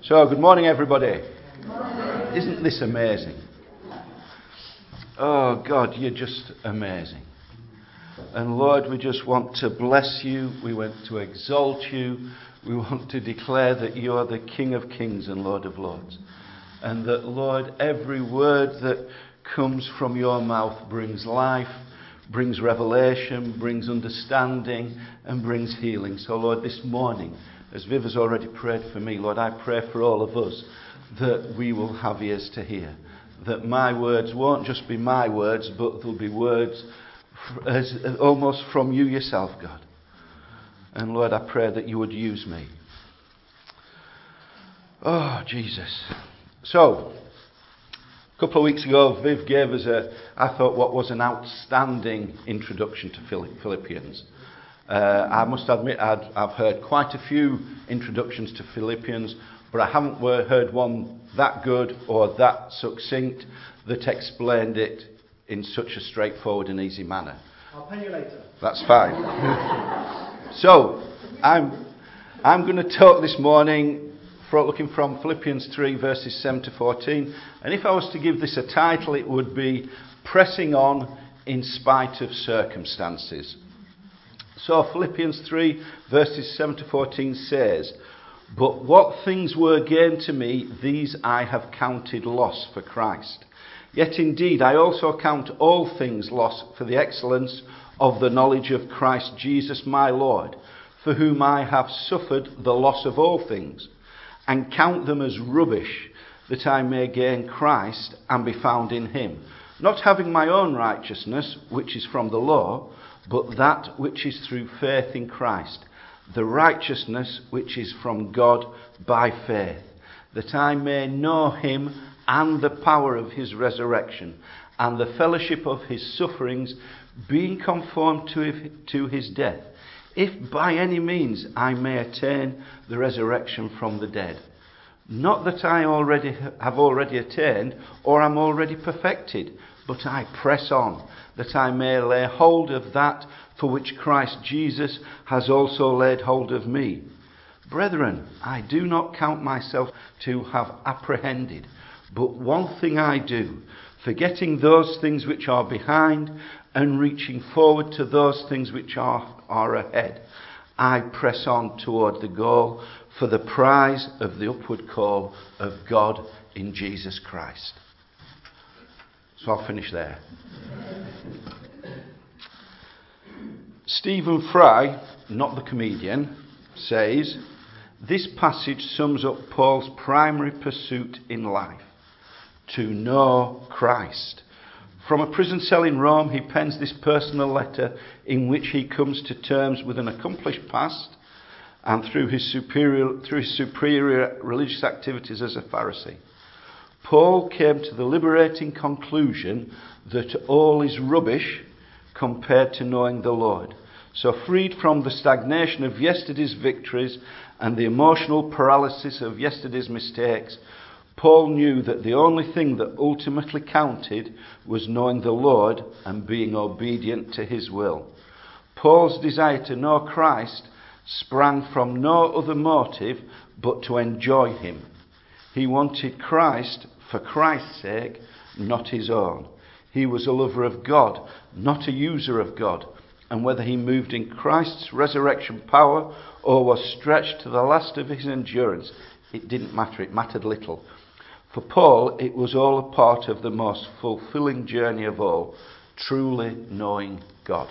So, good morning, everybody. Good morning. Isn't this amazing? Oh, God, you're just amazing. And Lord, we just want to bless you. We want to exalt you. We want to declare that you are the King of Kings and Lord of Lords. And that, Lord, every word that comes from your mouth brings life, brings revelation, brings understanding, and brings healing. So, Lord, this morning, as Viv has already prayed for me, Lord, I pray for all of us that we will have ears to hear. That my words won't just be my words, but they'll be words almost from you yourself, God. And Lord, I pray that you would use me. Oh, Jesus. So, a couple of weeks ago, Viv gave us I thought, what was an outstanding introduction to Philippians. I must admit, I've heard quite a few introductions to Philippians, but I haven't heard one that good or that succinct that explained it in such a straightforward and easy manner. I'll pay you later. That's fine. So, I'm going to talk this morning looking from Philippians 3 verses 7 to 14. And if I was to give this a title, it would be Pressing On in Spite of Circumstances. So Philippians 3 verses 7 to 14 says, "But what things were gain to me, these I have counted loss for Christ. Yet indeed I also count all things loss for the excellence of the knowledge of Christ Jesus my Lord, for whom I have suffered the loss of all things, and count them as rubbish, that I may gain Christ and be found in him, not having my own righteousness, which is from the law, but that which is through faith in Christ, the righteousness which is from God by faith, that I may know him and the power of his resurrection, and the fellowship of his sufferings, being conformed to his death, if by any means I may attain the resurrection from the dead. Not that I have already attained, or am already perfected, but I press on, that I may lay hold of that for which Christ Jesus has also laid hold of me. Brethren, I do not count myself to have apprehended, but one thing I do, forgetting those things which are behind, and reaching forward to those things which are ahead, I press on toward the goal for the prize of the upward call of God in Jesus Christ." So I'll finish there. Stephen Fry, not the comedian, says, "This passage sums up Paul's primary pursuit in life, to know Christ. From a prison cell in Rome, he pens this personal letter in which he comes to terms with an accomplished past and through his superior religious activities as a Pharisee. Paul came to the liberating conclusion that all is rubbish compared to knowing the Lord. So freed from the stagnation of yesterday's victories and the emotional paralysis of yesterday's mistakes, Paul knew that the only thing that ultimately counted was knowing the Lord and being obedient to his will. Paul's desire to know Christ sprang from no other motive but to enjoy him. He wanted Christ for Christ's sake, not his own. He was a lover of God, not a user of God. And whether he moved in Christ's resurrection power or was stretched to the last of his endurance, it didn't matter. It mattered little. For Paul, it was all a part of the most fulfilling journey of all, truly knowing God."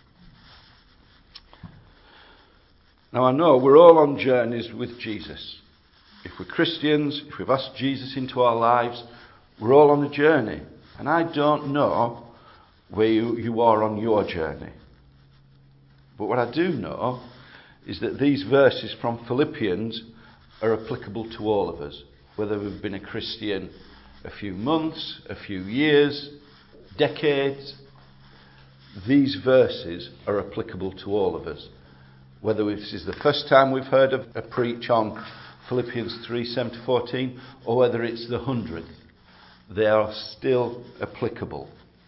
Now I know we're all on journeys with Jesus. If we're Christians, if we've asked Jesus into our lives, we're all on a journey. And I don't know where you are on your journey. But what I do know is that these verses from Philippians are applicable to all of us. Whether we've been a Christian a few months, a few years, decades, these verses are applicable to all of us. Whether this is the first time we've heard of a preach on Philippians 3, 7 to 14, or whether it's the 100th, they are still applicable.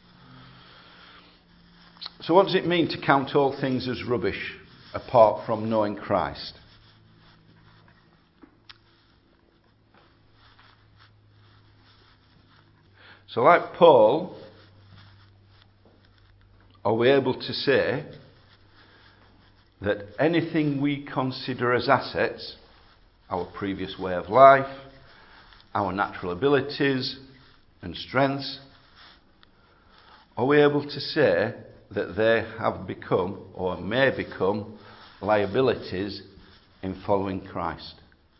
So what does it mean to count all things as rubbish apart from knowing Christ? So like Paul, are we able to say that anything we consider as assets, our previous way of life, our natural abilities and strengths, are we able to say that they have become or may become liabilities in following Christ?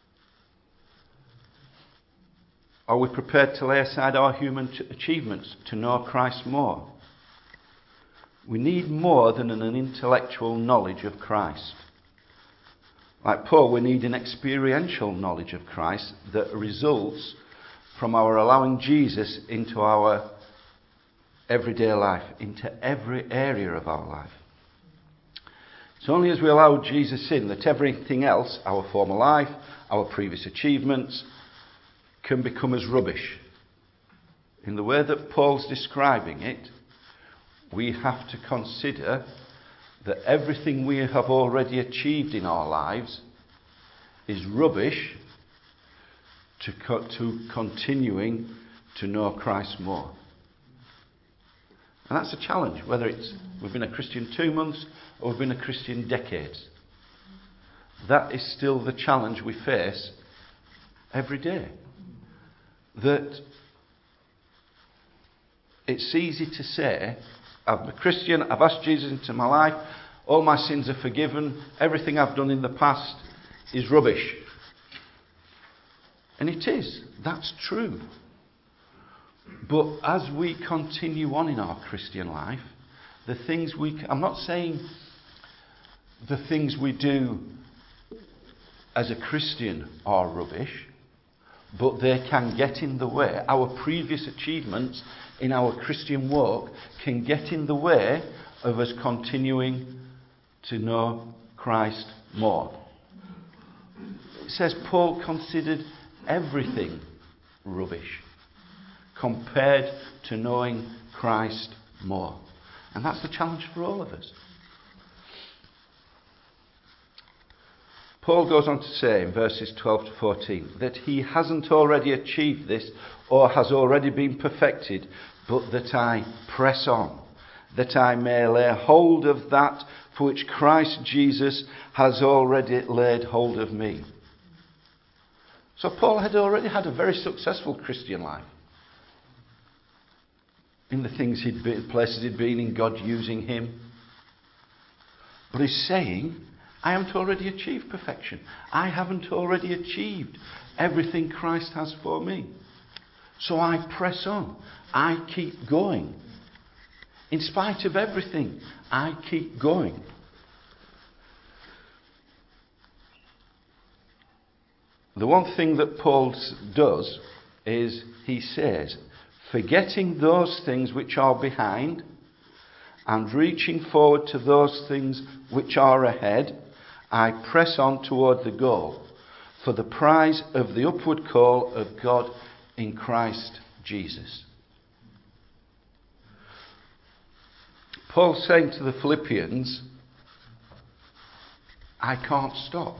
Are we prepared to lay aside our human achievements to know Christ more? We need more than an intellectual knowledge of Christ. Like Paul, we need an experiential knowledge of Christ that results from our allowing Jesus into our everyday life, into every area of our life. It's only as we allow Jesus in that everything else, our former life, our previous achievements, can become as rubbish. In the way that Paul's describing it, we have to consider that everything we have already achieved in our lives is rubbish to continuing to know Christ more. And that's a challenge, whether it's we've been a Christian 2 months or we've been a Christian decades. That is still the challenge we face every day. That it's easy to say, I'm a Christian, I've asked Jesus into my life, all my sins are forgiven, everything I've done in the past is rubbish. And it is, that's true. But as we continue on in our Christian life, I'm not saying the things we do as a Christian are rubbish, but they can get in the way. Our previous achievements in our Christian walk can get in the way of us continuing to know Christ more. It says Paul considered everything rubbish compared to knowing Christ more. And that's the challenge for all of us. Paul goes on to say in verses 12 to 14 that he hasn't already achieved this or has already been perfected, but that I press on, that I may lay hold of that for which Christ Jesus has already laid hold of me. So Paul had already had a very successful Christian life. In the things places he'd been in, God using him. But he's saying, I haven't already achieved perfection. I haven't already achieved everything Christ has for me. So I press on. I keep going. In spite of everything, I keep going. The one thing that Paul does is he says, forgetting those things which are behind and reaching forward to those things which are ahead, I press on toward the goal for the prize of the upward call of God in Christ Jesus. Paul's saying to the Philippians, I can't stop.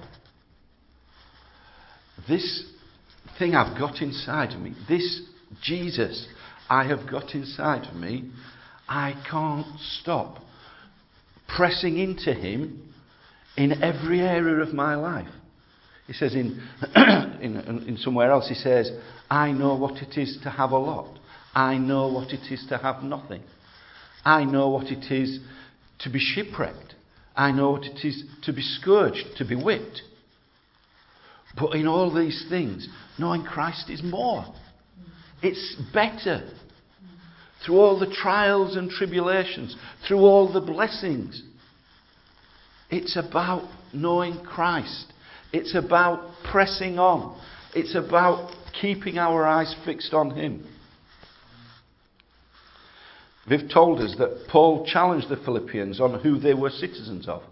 This thing I've got inside of me, this Jesus I have got inside of me, I can't stop pressing into him in every area of my life. He says in somewhere else, he says, I know what it is to have a lot. I know what it is to have nothing. I know what it is to be shipwrecked. I know what it is to be scourged, to be whipped. But in all these things, knowing Christ is more. It's better. Through all the trials and tribulations, through all the blessings, it's about knowing Christ. It's about pressing on. It's about keeping our eyes fixed on him. Viv told us that Paul challenged the Philippians on who they were citizens of.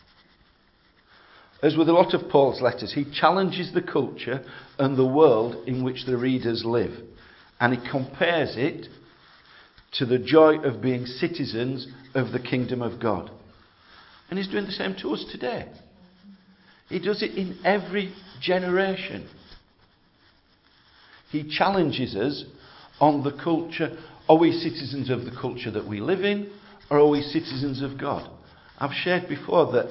As with a lot of Paul's letters, he challenges the culture and the world in which the readers live. And he compares it to the joy of being citizens of the kingdom of God. And he's doing the same to us today. He does it in every generation. He challenges us on the culture? Are we citizens of the culture that we live in, or are we citizens of God? I've shared before that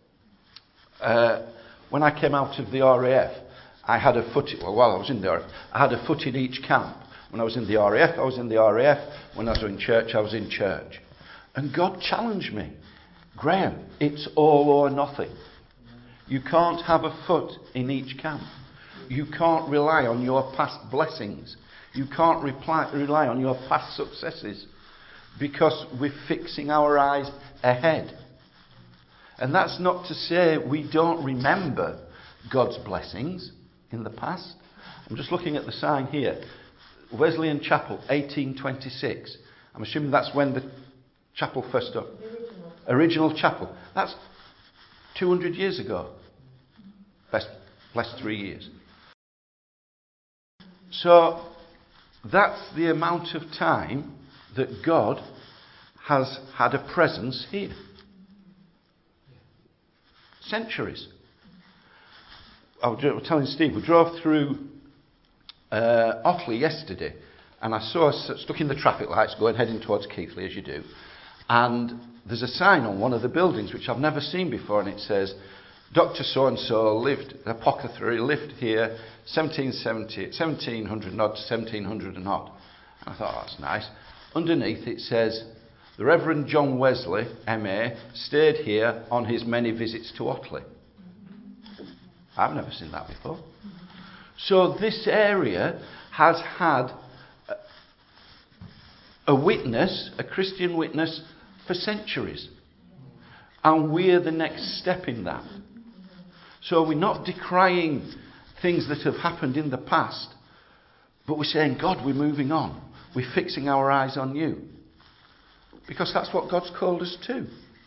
when I came out of the RAF, I had a foot. Well, while I was in the RAF, I had a foot in each camp. When I was in the RAF, I was in the RAF. When I was in church, I was in church. And God challenged me. Graham, it's all or nothing. You can't have a foot in each camp. You can't rely on your past blessings. You can't rely on your past successes, because we're fixing our eyes ahead. And that's not to say we don't remember God's blessings in the past. I'm just looking at the sign here. Wesleyan Chapel, 1826. I'm assuming that's when the chapel first up. Original chapel. That's 200 years ago. Less 3 years. So that's the amount of time that God has had a presence here. Centuries. I was telling Steve, we drove through Ockley yesterday, and I saw us stuck in the traffic lights heading towards Keighley, as you do, and there's a sign on one of the buildings which I've never seen before, and it says, Dr. So-and-so lived, apothecary, lived here 1700 and odd to 1700 and odd. And I thought, oh, that's nice. Underneath it says, the Reverend John Wesley, MA, stayed here on his many visits to Otley. I've never seen that before. So this area has had a witness, a Christian witness, for centuries. And we're the next step in that. So we're not decrying things that have happened in the past, but we're saying, God, we're moving on. We're fixing our eyes on you. Because that's what God's called us to.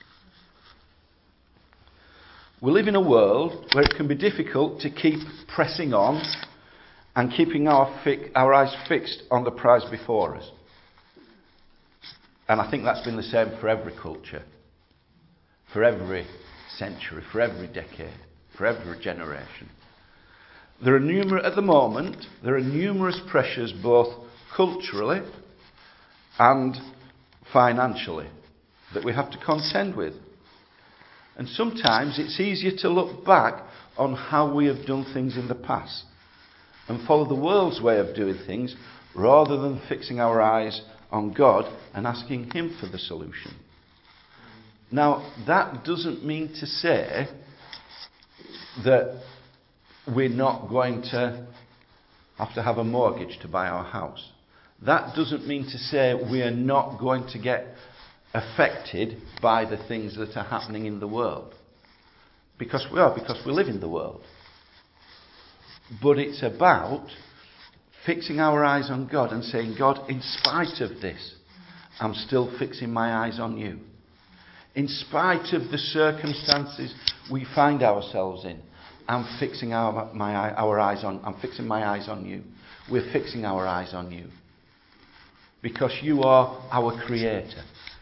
We live in a world where it can be difficult to keep pressing on and keeping our eyes fixed on the prize before us. And I think that's been the same for every culture, for every century, for every decade, for every generation. There are numerous pressures, both culturally and financially, that we have to contend with. And sometimes it's easier to look back on how we have done things in the past and follow the world's way of doing things, rather than fixing our eyes on God and asking Him for the solution. Now, that doesn't mean to say that we're not going to have a mortgage to buy our house. That doesn't mean to say we are not going to get affected by the things that are happening in the world. Because we live in the world. But it's about fixing our eyes on God and saying, God, in spite of this, I'm still fixing my eyes on you. In spite of the circumstances we find ourselves in, I'm fixing I'm fixing my eyes on you. We're fixing our eyes on you. Because you are our Creator.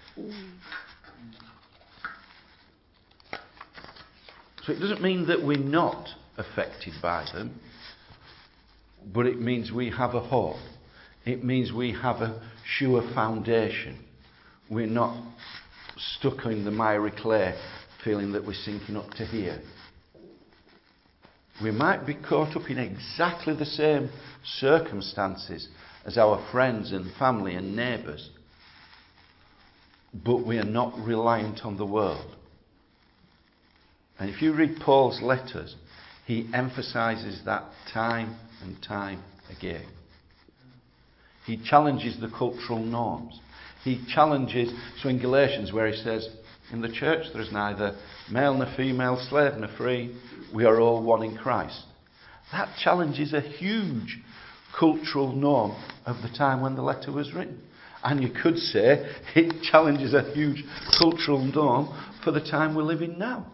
So it doesn't mean that we're not affected by them, but it means we have a hope. It means we have a sure foundation. We're not stuck in the miry clay, feeling that we're sinking up to here. We might be caught up in exactly the same circumstances as our friends and family and neighbours, but we are not reliant on the world. And if you read Paul's letters, he emphasises that time and time again. He challenges the cultural norms. He challenges, so in Galatians where he says, in the church there is neither male nor female, slave nor free, we are all one in Christ. That challenges a huge cultural norm of the time when the letter was written. And you could say it challenges a huge cultural norm for the time we live in now.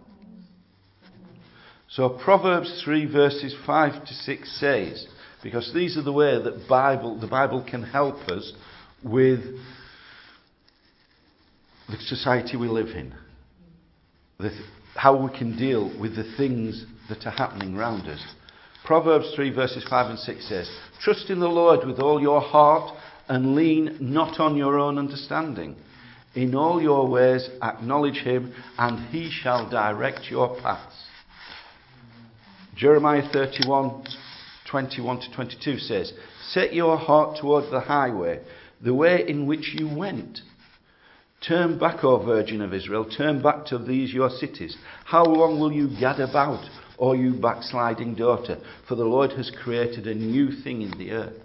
So Proverbs 3 verses 5 to 6 says, because these are the way that the Bible can help us with the society we live in. How we can deal with the things that are happening around us. Proverbs 3 verses 5 and 6 says, trust in the Lord with all your heart and lean not on your own understanding. In all your ways acknowledge him, and he shall direct your paths. Jeremiah 31, 21 to 22 says, set your heart toward the highway, the way in which you went. Turn back, O Virgin of Israel, turn back to these your cities. How long will you gad about, O you backsliding daughter? For the Lord has created a new thing in the earth.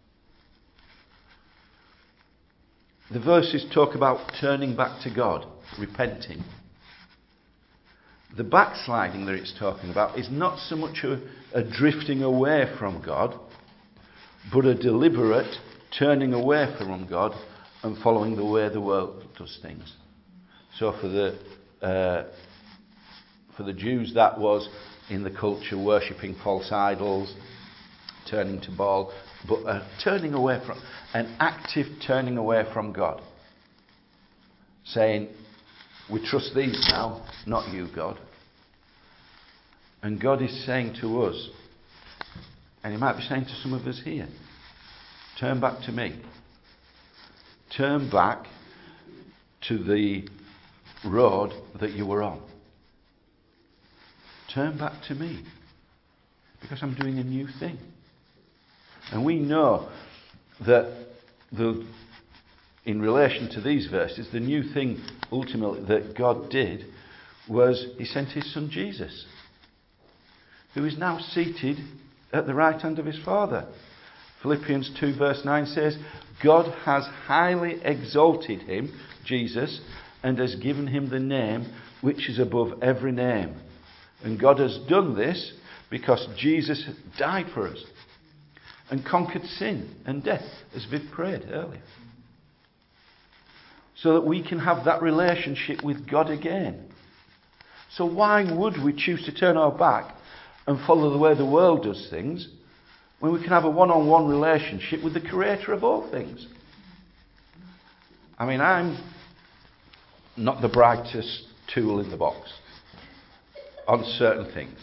The verses talk about turning back to God, repenting. The backsliding that it's talking about is not so much a drifting away from God, but a deliberate turning away from God and following the way the world does things. So for the Jews, that was in the culture worshipping false idols, turning to Baal, but turning away from, an active turning away from God. Saying, we trust these now, not you, God. And God is saying to us, and he might be saying to some of us here, turn back to me. Turn back to the road that you were on. Turn back to me. Because I'm doing a new thing. And we know that in relation to these verses, the new thing ultimately that God did was he sent his son Jesus, who is now seated at the right hand of his Father. Philippians 2 verse 9 says, God has highly exalted him, Jesus, and has given him the name which is above every name. And God has done this because Jesus died for us and conquered sin and death, as Viv prayed earlier. So that we can have that relationship with God again. So why would we choose to turn our back and follow the way the world does things when we can have a one-on-one relationship with the Creator of all things? I mean, I'm not the brightest tool in the box on certain things.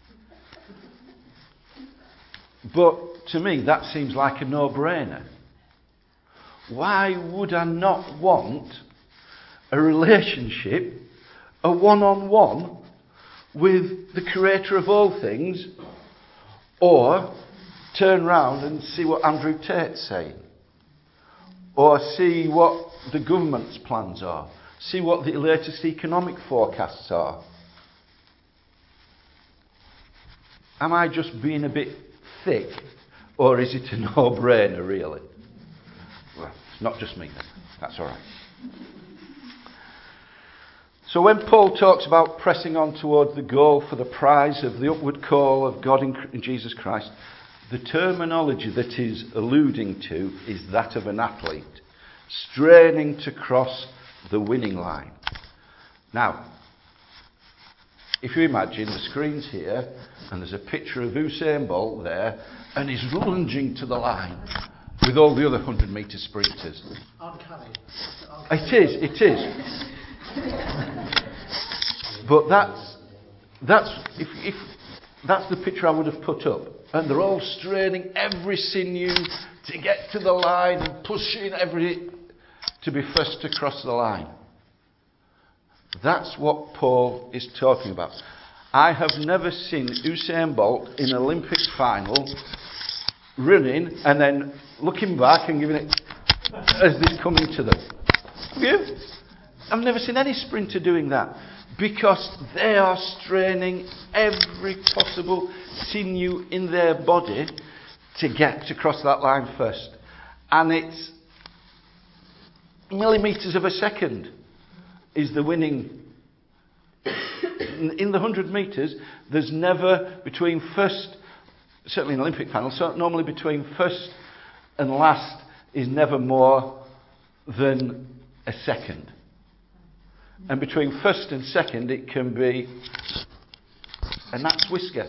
But to me, that seems like a no-brainer. Why would I not want a relationship, a one-on-one with the Creator of all things, or turn round and see what Andrew Tate's saying, or see what the government's plans are, see what the latest economic forecasts are? Am I just being a bit thick, or is it a no-brainer really? Well, it's not just me then. That's all right. So when Paul talks about pressing on toward the goal for the prize of the upward call of God in Jesus Christ, the terminology that he's alluding to is that of an athlete straining to cross the winning line. Now, if you imagine the screen's here and there's a picture of Usain Bolt there and he's lunging to the line with all the other 100-metre sprinters. Uncanny. It is. But that's if that's the picture I would have put up. And they're all straining every sinew to get to the line and pushing to be first to cross the line. That's what Paul is talking about. I have never seen Usain Bolt in an Olympic final running and then looking back and giving it as they're coming to them. Have you? I've never seen any sprinter doing that, because they are straining every possible sinew in their body to get to cross that line first. And it's millimetres of a second is the winning. In the 100 metres, there's never between first, certainly in Olympic finals, so normally between first and last is never more than a second. And between first and second it can be a gnat's whisker.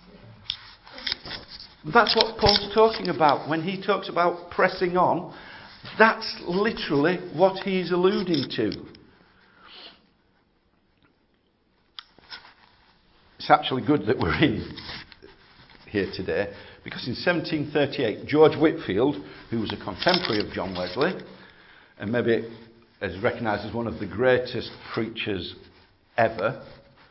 That's what Paul's talking about when he talks about pressing on. That's literally what he's alluding to. It's actually good that we're here today because in 1738, George Whitefield, who was a contemporary of John Wesley, and maybe is recognised as one of the greatest preachers ever,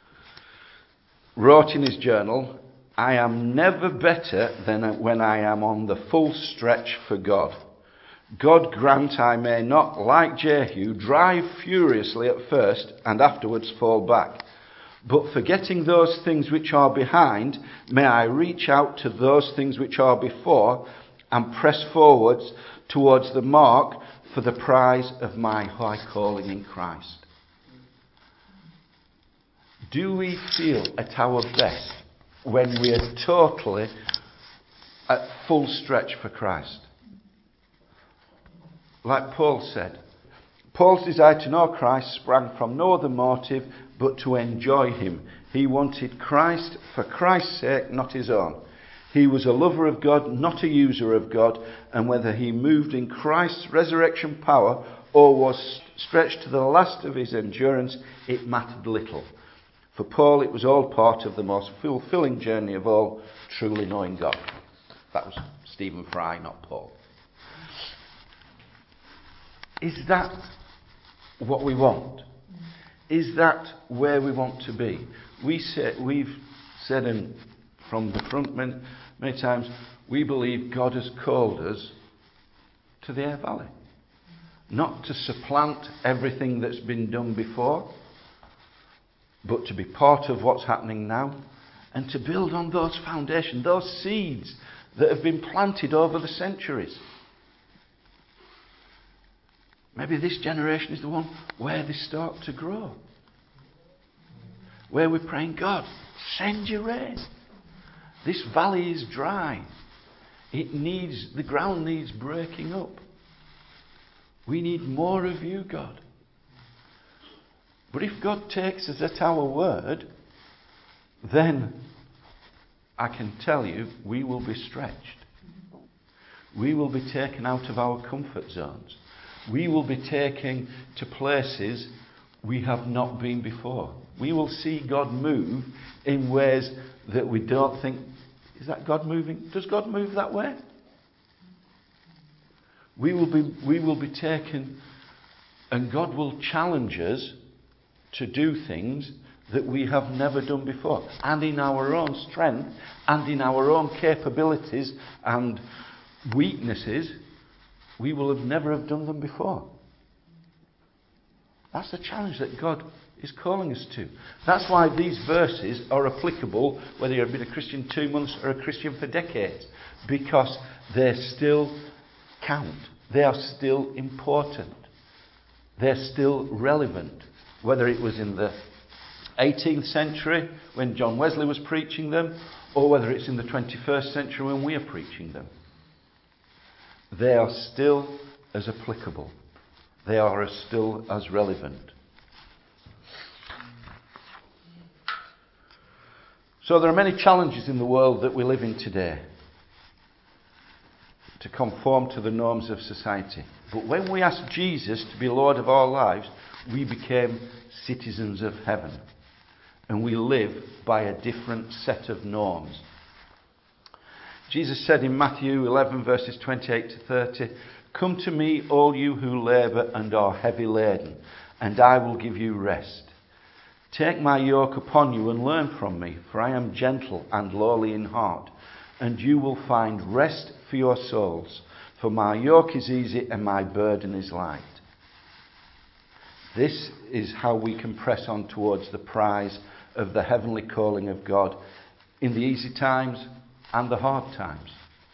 wrote in his journal, "I am never better than when I am on the full stretch for God. God grant I may not, like Jehu, drive furiously at first and afterwards fall back. But forgetting those things which are behind, may I reach out to those things which are before and press forwards towards the mark for the prize of my high calling in Christ." Do we feel at our best when we are totally at full stretch for Christ? Like Paul said, Paul's desire to know Christ sprang from no other motive but to enjoy him. He wanted Christ for Christ's sake, not his own. He was a lover of God, not a user of God, and whether he moved in Christ's resurrection power or was stretched to the last of his endurance, it mattered little. For Paul, it was all part of the most fulfilling journey of all, truly knowing God. That was Stephen Fry, not Paul. Is that what we want? Is that where we want to be? We've said from the front many times, we believe God has called us to the Ayr Valley. Not to supplant everything that's been done before, but to be part of what's happening now and to build on those foundations, those seeds that have been planted over the centuries. Maybe this generation is the one where they start to grow. Where we're praying, God, send your rain. This valley is dry. The ground needs breaking up. We need more of you, God. But if God takes us at our word, then I can tell you we will be stretched. We will be taken out of our comfort zones. We will be taken to places we have not been before. We will see God move in ways that we don't think, is that God moving? Does God move that way? We will be taken, and God will challenge us to do things that we have never done before. And in our own strength, and in our own capabilities and weaknesses, we will never have done them before. That's the challenge that God is calling us to. That's why these verses are applicable whether you've been a Christian 2 months or a Christian for decades. Because they still count. They are still important. They're still relevant. Whether it was in the 18th century when John Wesley was preaching them, or whether it's in the 21st century when we are preaching them. They are still as applicable. They are still as relevant. So there are many challenges in the world that we live in today to conform to the norms of society. But when we asked Jesus to be Lord of our lives, we became citizens of heaven. And we live by a different set of norms. Jesus said in Matthew 11 verses 28 to 30, "Come to me, all you who labour and are heavy laden, and I will give you rest. Take my yoke upon you and learn from me, for I am gentle and lowly in heart, and you will find rest for your souls. For my yoke is easy and my burden is light." This is how we can press on towards the prize of the heavenly calling of God in the easy times and the hard times.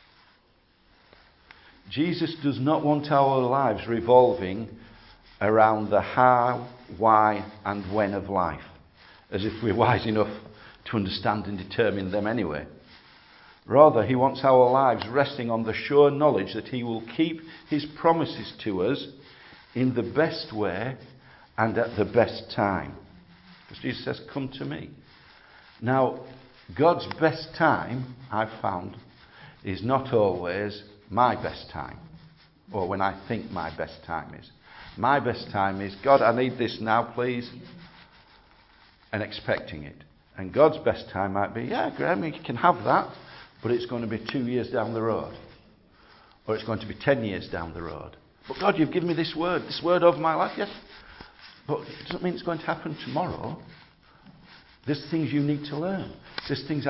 Jesus does not want our lives revolving around the how, why, and when of life, as if we're wise enough to understand and determine them anyway. Rather, he wants our lives resting on the sure knowledge that he will keep his promises to us in the best way and at the best time. Because Jesus says, "Come to me." Now, God's best time, I've found, is not always my best time, or when I think my best time is. My best time is, "God, I need this now, please," and expecting it. And God's best time might be, "Yeah, Graham, you can have that, but it's going to be 2 years down the road. Or it's going to be 10 years down the road. But God, you've given me this word over my life, yes. But it doesn't mean it's going to happen tomorrow. There's things you need to learn. There's things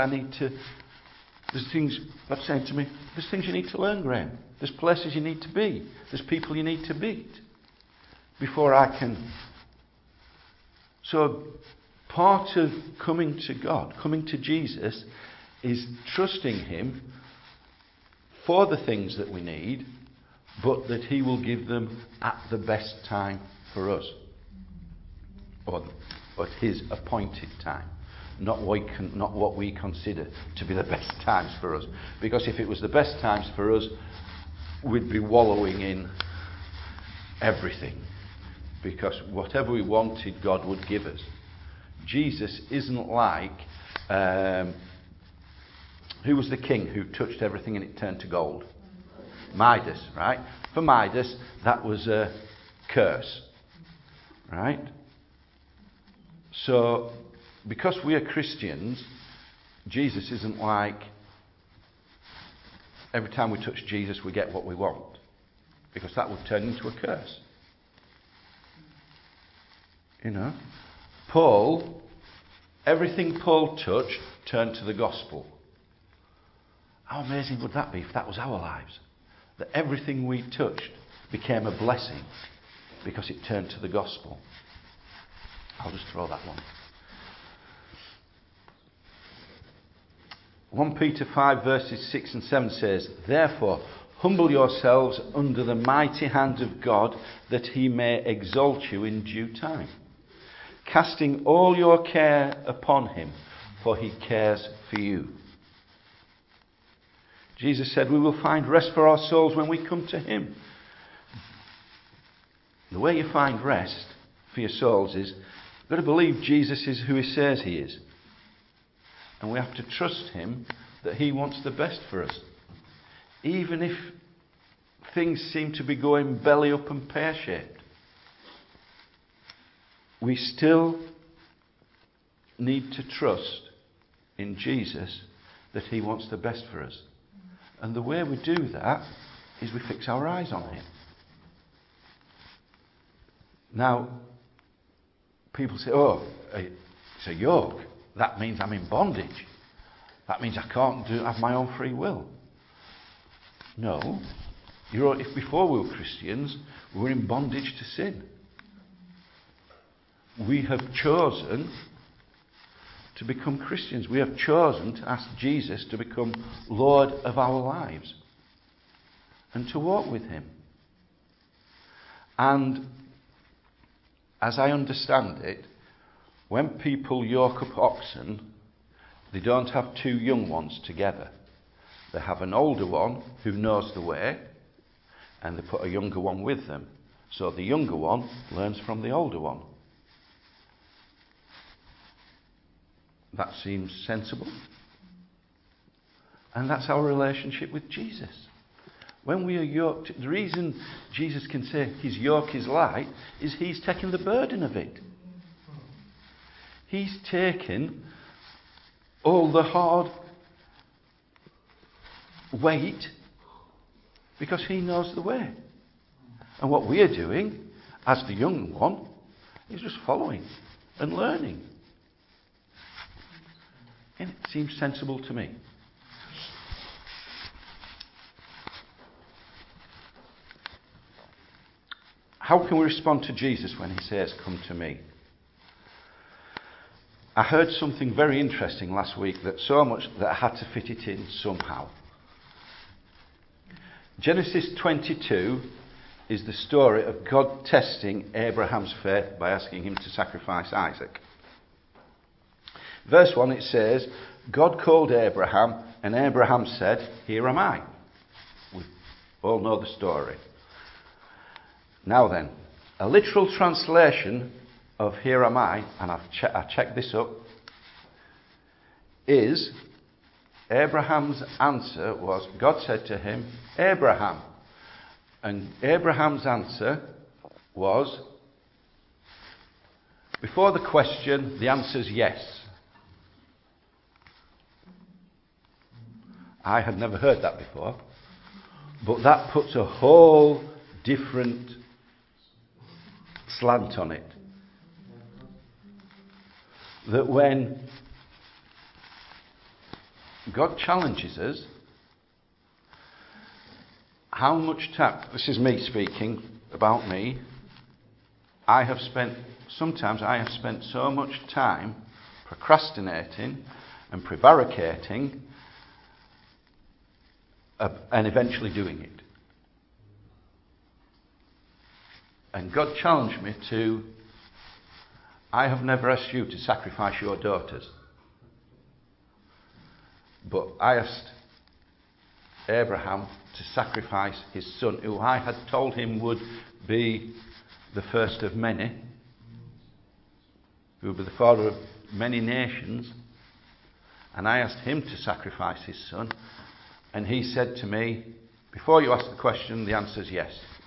God's saying to me, there's things you need to learn, Graham. There's places you need to be. There's people you need to meet before I can. So part of coming to God, coming to Jesus, is trusting Him for the things that we need, but that He will give them at the best time for us. Or at His appointed time. Not what we consider to be the best times for us. Because if it was the best times for us, we'd be wallowing in everything. Because whatever we wanted, God would give us. Jesus isn't like... who was the king who touched everything and it turned to gold? Midas, right? For Midas, that was a curse. Right? So, because we are Christians, Jesus isn't like every time we touch Jesus we get what we want. Because that would turn into a curse. You know? Paul, everything Paul touched turned to the gospel. How amazing would that be if that was our lives? That everything we touched became a blessing because it turned to the gospel. I'll just throw that one. 1 Peter 5 verses 6 and 7 says, "Therefore, humble yourselves under the mighty hand of God, that He may exalt you in due time, casting all your care upon Him, for He cares for you." Jesus said we will find rest for our souls when we come to Him. The way you find rest for your souls is you've got to believe Jesus is who He says He is. And we have to trust Him that He wants the best for us. Even if things seem to be going belly up and pear-shaped. We still need to trust in Jesus that He wants the best for us. And the way we do that is we fix our eyes on Him. Now, people say, oh, it's a yoke. That means I'm in bondage. That means I can't have my own free will. No. If before we were Christians, we were in bondage to sin. We have chosen to become Christians. We have chosen to ask Jesus to become Lord of our lives and to walk with Him. And as I understand it, when people yoke up oxen, they don't have two young ones together. They have an older one who knows the way, and they put a younger one with them. So the younger one learns from the older one. That seems sensible. And that's our relationship with Jesus. When we are yoked, the reason Jesus can say His yoke is light is He's taken the burden of it. He's taken all the hard weight because He knows the way. And what we are doing, as the young one, is just following and learning. And it seems sensible to me. How can we respond to Jesus when He says, "Come to me"? I heard something very interesting last week, that so much that I had to fit it in somehow. Genesis 22 is the story of God testing Abraham's faith by asking him to sacrifice Isaac. Verse 1, it says, God called Abraham, and Abraham said, "Here am I." We all know the story. Now then, a literal translation of "Here am I," and I checked this up, is Abraham's answer was, God said to him, "Abraham." And Abraham's answer was, before the question, the answer's yes. I had never heard that before. But that puts a whole different slant on it. That when God challenges us, how much time, this is me speaking about me, sometimes I have spent so much time procrastinating and prevaricating and eventually doing it. And God challenged me to, I have never asked you to sacrifice your daughters. But I asked Abraham to sacrifice his son, who I had told him would be the first of many, who would be the father of many nations. And I asked him to sacrifice his son. And he said to me, before you ask the question, the answer is yes.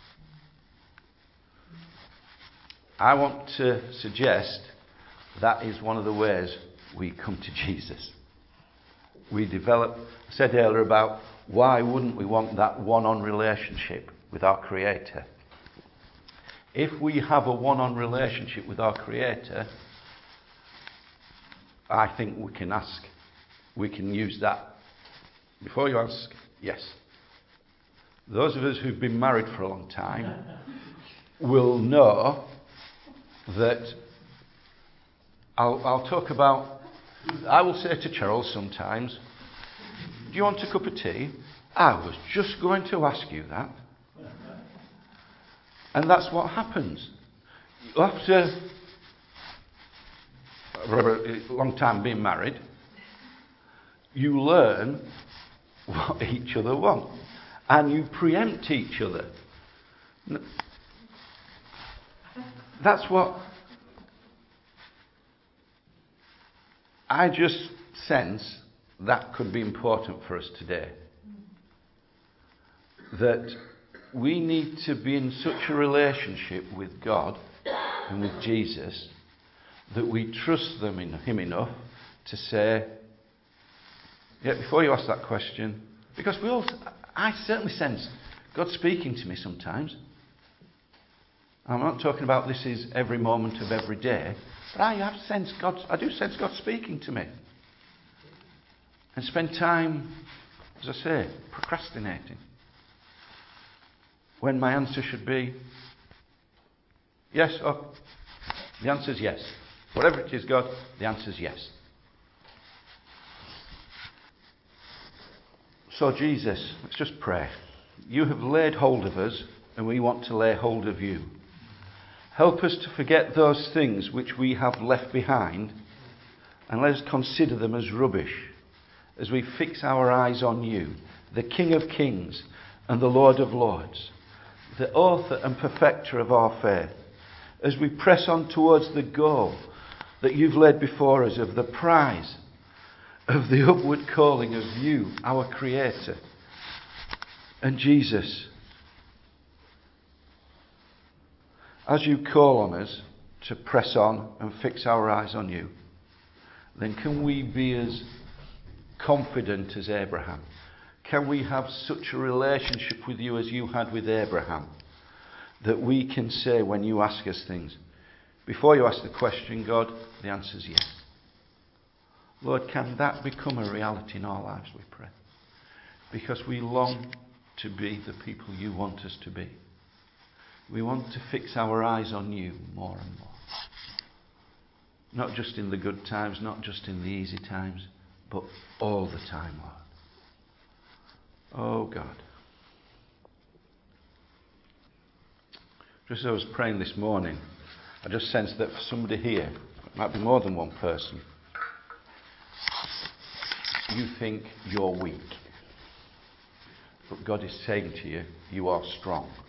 I want to suggest that is one of the ways we come to Jesus. We develop, I said earlier about why wouldn't we want that one-on relationship with our Creator? If we have a one-on relationship with our Creator, I think we can ask, we can use that. Before you ask, yes. Those of us who've been married for a long time will know that I'll talk about, I will say to Cheryl sometimes, do you want a cup of tea? I was just going to ask you that. And that's what happens. After a long time being married, you learn what each other want. And you preempt each other. That's what I just sense that could be important for us today. That we need to be in such a relationship with God and with Jesus that we trust Him enough to say, yeah, before you ask that question, because I certainly sense God speaking to me sometimes. I'm not talking about this is every moment of every day, but I do sense God speaking to me. And spend time, as I say, procrastinating. When my answer should be, yes, or the answer is yes. Whatever it is, God, the answer is yes. So Jesus, let's just pray. You have laid hold of us, and we want to lay hold of you. Help us to forget those things which we have left behind, and let us consider them as rubbish, as we fix our eyes on you, the King of Kings and the Lord of Lords, the author and perfecter of our faith, as we press on towards the goal that you've laid before us of the prize of the upward calling of you, our Creator. And Jesus, as you call on us to press on and fix our eyes on you, then can we be as confident as Abraham? Can we have such a relationship with you as you had with Abraham, that we can say when you ask us things, before you ask the question, God, the answer is yes. Lord, can that become a reality in our lives, we pray? Because we long to be the people you want us to be. We want to fix our eyes on you more and more. Not just in the good times, not just in the easy times, but all the time, Lord. Oh, God. Just as I was praying this morning, I just sensed that for somebody here, it might be more than one person, you think you're weak. But God is saying to you, you are strong.